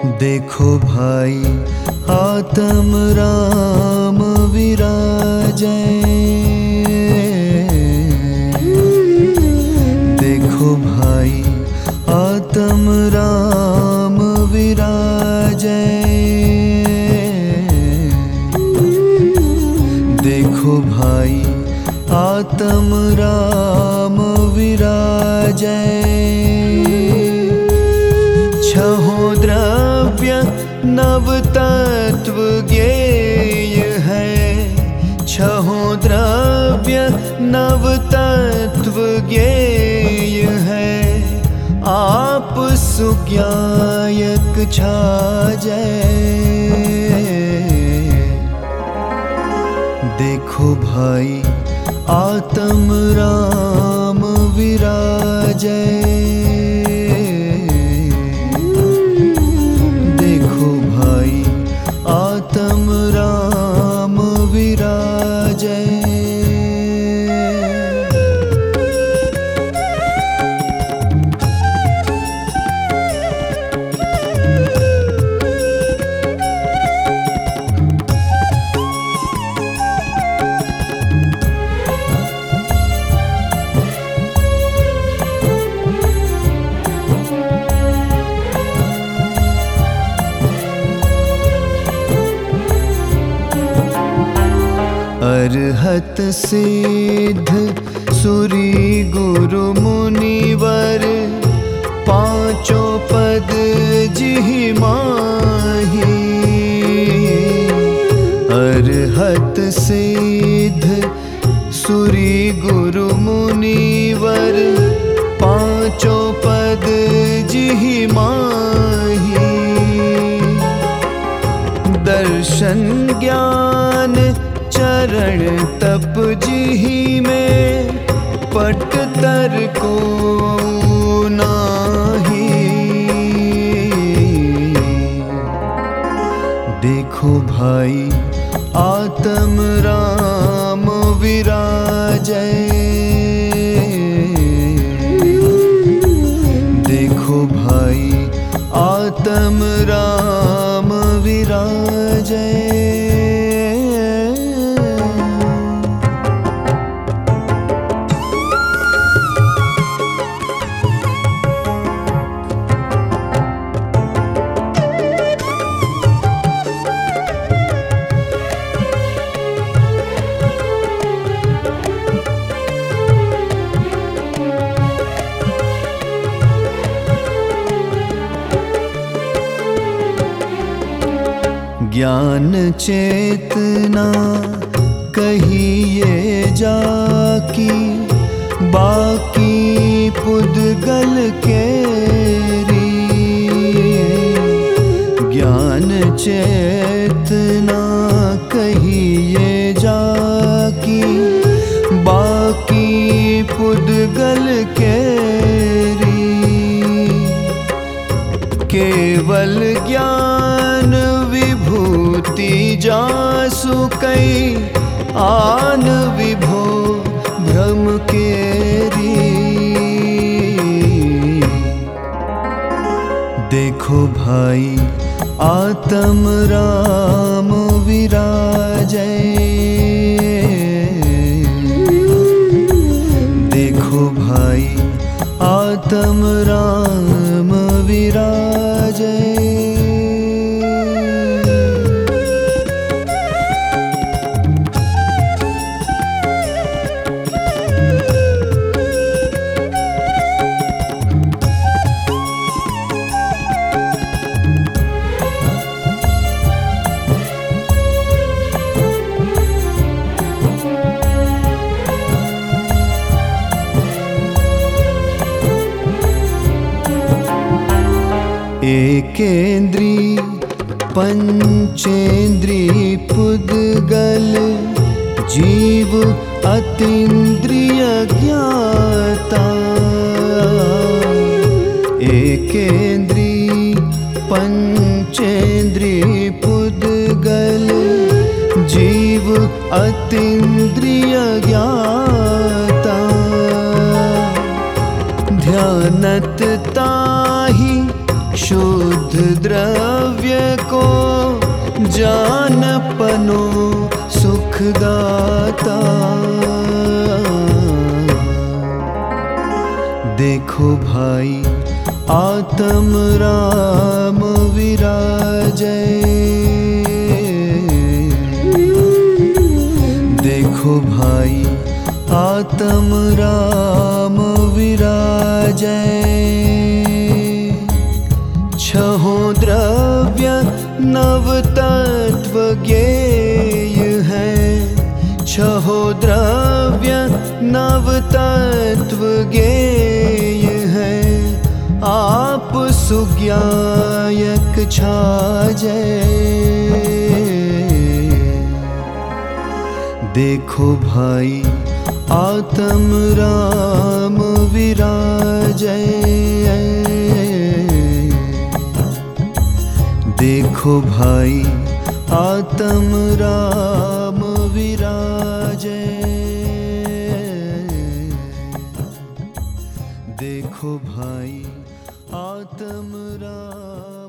देखो भाई आत्म राम विराजै। देखो भाई आत्म राम विराजै। देखो भाई आत्म राम विराजै। छहों द्रव्य नव तत्व ज्ञेय है। छहों द्रव्य नव तत्व ज्ञेय है। आप सुज्ञायक छाजै। देखो भाई आत्म राम विराजै। देखो भाई आत्म राम विराजै। अरहत सिद्ध सुरी गुरु मुनिवर पांचों पद जिहि माही। अरहत सिद्ध सुरी गुरु मुनिवर पांचों पद जिहि माही। दर्शन ज्ञान चरण तप जिहि में पट तर को नाही। देखो भाई आत्म राम विराजै। देखो भाई आत्म राम विराजै। ज्ञान चेतना कहिए जाकी। बाकी पुद्गल केरी। ज्ञान चेतना कहिए जाकी। बाकी पुद्गल केरी। केवल ज्ञान विभूति जासु कई आन विभो भ्रम केरी। देखो भाई आत्म राम विराजै। देखो भाई आत्म राम विराजै। एकेंद्री पंचेंद्री पुद्गल जीव अतीन्द्रिय ज्ञाता। एकेंद्री पंचेंद्री पुद्गल जीव अतीन्द्रिय ज्ञाता। ध्यानत ताहि शुद्ध द्रव्य को जानपनो सुखदाता। देखो भाई आत्म राम विराजै। देखो भाई आत्म राम विराजै। छहों द्रव्य नव तत्व ज्ञेय है। छहों द्रव्य नव तत्व ज्ञेय है। आप सुज्ञायक छाजै। देखो भाई आत्म राम विराजै। देखो भाई आत्म राम विराजै। देखो भाई आत्म राम